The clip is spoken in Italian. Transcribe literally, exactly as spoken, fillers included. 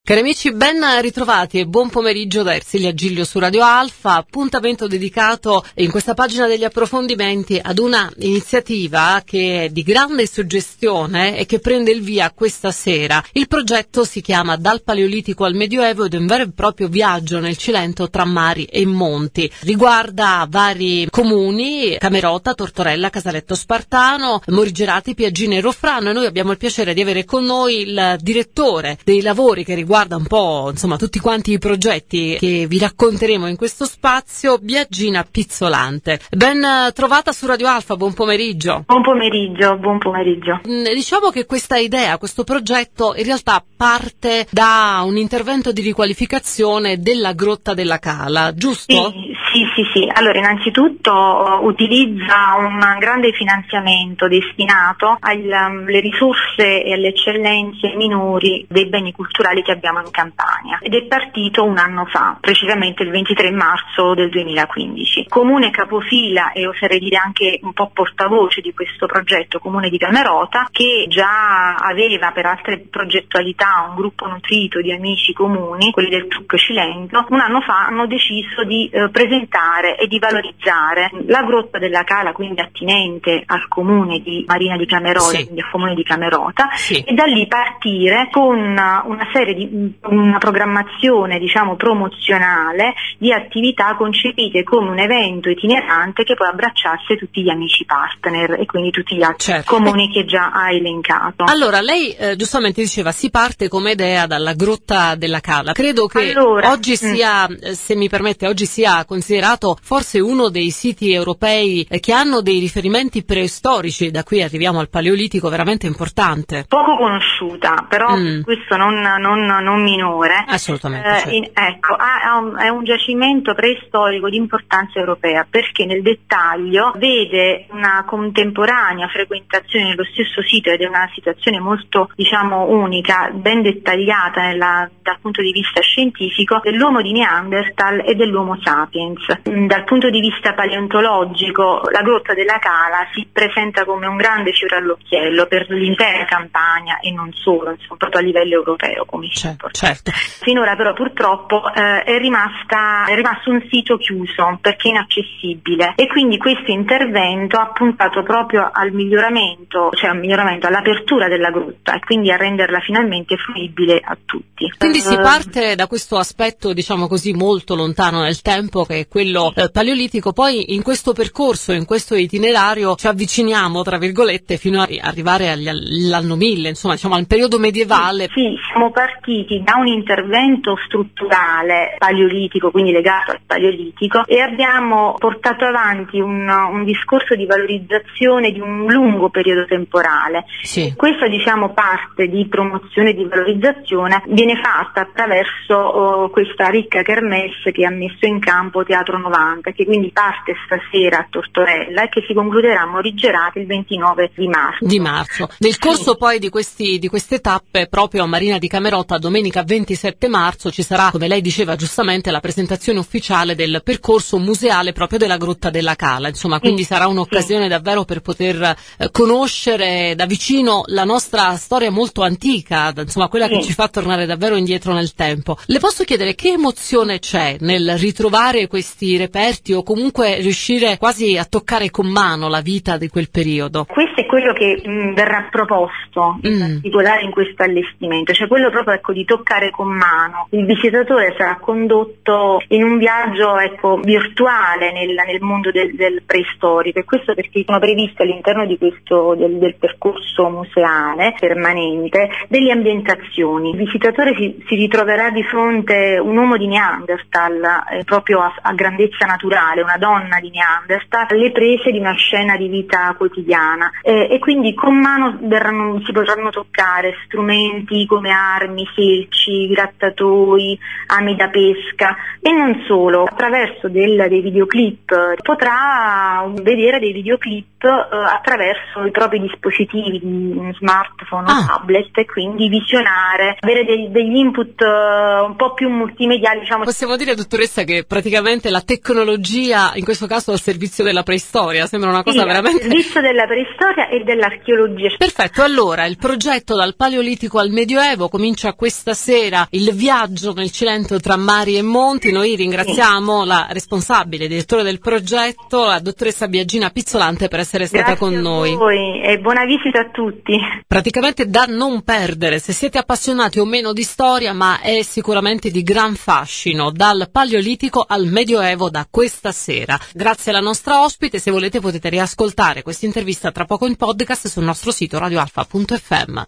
Cari amici, ben ritrovati e buon pomeriggio da Ersilia Giglio su Radio Alfa, appuntamento dedicato in questa pagina degli approfondimenti ad una iniziativa che è di grande suggestione e che prende il via questa sera. Il progetto si chiama Dal Paleolitico al Medioevo ed è un vero e proprio viaggio nel Cilento tra mari e monti. Riguarda vari comuni, Camerota, Tortorella, Casaletto Spartano, Morigerati, Piaggina e Rofrano, e noi abbiamo il piacere di avere con noi il direttore dei lavori che riguarda un po' insomma tutti quanti i progetti che vi racconteremo in questo spazio, Biagina Pizzolante. Ben trovata su Radio Alfa, buon pomeriggio. Buon pomeriggio, buon pomeriggio. Diciamo che questa idea, questo progetto in realtà parte da un intervento di riqualificazione della Grotta della Cala, giusto? Sì, sì, sì, sì. Allora, innanzitutto utilizza un grande finanziamento destinato alle risorse e alle eccellenze minori dei beni culturali che abbiamo in Campania, ed è partito un anno fa, precisamente il ventitré marzo del duemilaquindici. Comune capofila e oserei dire anche un po' portavoce di questo progetto, Comune di Camerota, che già aveva per altre progettualità un gruppo nutrito di amici comuni, quelli del T U C Cilento, un anno fa hanno deciso di eh, presentare e di valorizzare la Grotta della Cala, quindi attinente al Comune di Marina di Camerota, sì. quindi al Comune di Camerota, sì. e da lì partire con una serie di una programmazione, diciamo, promozionale di attività concepite come un evento itinerante che poi abbracciasse tutti gli amici partner e quindi tutti gli altri certo. comuni che già ha elencato. Allora, lei eh, giustamente diceva si parte come idea dalla Grotta della Cala. Credo che allora, oggi sia, mm. se mi permette, oggi sia considerato forse uno dei siti europei eh, che hanno dei riferimenti preistorici, da qui arriviamo al Paleolitico, veramente importante. Poco conosciuta, però mm. questo non, non, non minore. Assolutamente. Eh, certo. in, ecco, ha, ha un, è un giacimento preistorico di importanza europea, perché nel dettaglio vede una contemporanea frequentazione nello stesso sito, ed è una situazione molto, diciamo, unica, ben dettagliata nella, dal punto di vista scientifico, dell'uomo di Neanderthal e dell'uomo sapiens. Dal punto di vista paleontologico, la Grotta della Cala si presenta come un grande fiore all'occhiello per l'intera Campania e non solo, insomma, proprio a livello europeo, come certo, certo. Finora però purtroppo eh, è rimasta è rimasto un sito chiuso perché inaccessibile, e quindi questo intervento ha puntato proprio al miglioramento, cioè al miglioramento, all'apertura della grotta e quindi a renderla finalmente fruibile a tutti. Quindi si uh, parte da questo aspetto, diciamo così, molto lontano nel tempo, che è quello eh, paleolitico, poi in questo percorso, in questo itinerario ci avviciniamo, tra virgolette, fino a arrivare agli, all'anno mille, insomma, diciamo al periodo medievale. Sì, sì, siamo partiti da un intervento strutturale paleolitico, quindi legato al paleolitico, e abbiamo portato avanti un, un discorso di valorizzazione di un lungo periodo temporale. Sì. Questa, diciamo, parte di promozione e di valorizzazione viene fatta attraverso oh, questa ricca kermesse che ha messo in campo Teatro novanta, che quindi parte stasera a Tortorella e che si concluderà a Morigerati il ventinove di marzo. Di marzo. Nel corso sì. poi di, questi, di queste tappe, proprio a Marina di Camerota, domenica ventisette marzo, ci sarà, come lei diceva giustamente, la presentazione ufficiale del percorso museale proprio della Grotta della Cala, insomma, quindi sì. sarà un'occasione sì. davvero per poter eh, conoscere da vicino la nostra storia molto antica, insomma quella sì. che ci fa tornare davvero indietro nel tempo. Le posso chiedere che emozione c'è nel ritrovare questi reperti o comunque riuscire quasi a toccare con mano la vita di quel periodo? Questo è quello che mh, verrà proposto in mm. particolare in questo allestimento, cioè quello proprio, ecco, di toccare con mano. Il visitatore sarà condotto in un viaggio, ecco, virtuale nel, nel mondo del, del preistorico, e questo perché sono previste all'interno di questo del, del percorso museale permanente delle ambientazioni. Il visitatore si, si ritroverà di fronte un uomo di Neanderthal eh, proprio a, a grandezza naturale, una donna di Neanderthal, alle prese di una scena di vita quotidiana, eh, e quindi con mano verranno, si potranno toccare strumenti come armi, selci, grattatoi, ami da pesca, e non solo. Attraverso del, dei videoclip potrà vedere dei videoclip eh, attraverso i propri dispositivi, di smartphone o ah. tablet, e quindi visionare, avere dei, degli input uh, un po' più multimediali, diciamo. Possiamo dire, dottoressa, che praticamente mette la tecnologia, in questo caso al servizio della preistoria, sembra una cosa sì, veramente... al servizio della preistoria e dell'archeologia. Perfetto, allora il progetto dal Paleolitico al Medioevo comincia questa sera, il viaggio nel Cilento tra mari e monti. Noi ringraziamo sì. la responsabile, direttore del progetto, la dottoressa Biagina Pizzolante, per essere stata Grazie con a noi. voi e buona visita a tutti. Praticamente da non perdere, se siete appassionati o meno di storia, ma è sicuramente di gran fascino, dal Paleolitico al Medioevo da questa sera. Grazie alla nostra ospite, se volete potete riascoltare questa intervista tra poco in podcast sul nostro sito radioalfa punto effe emme.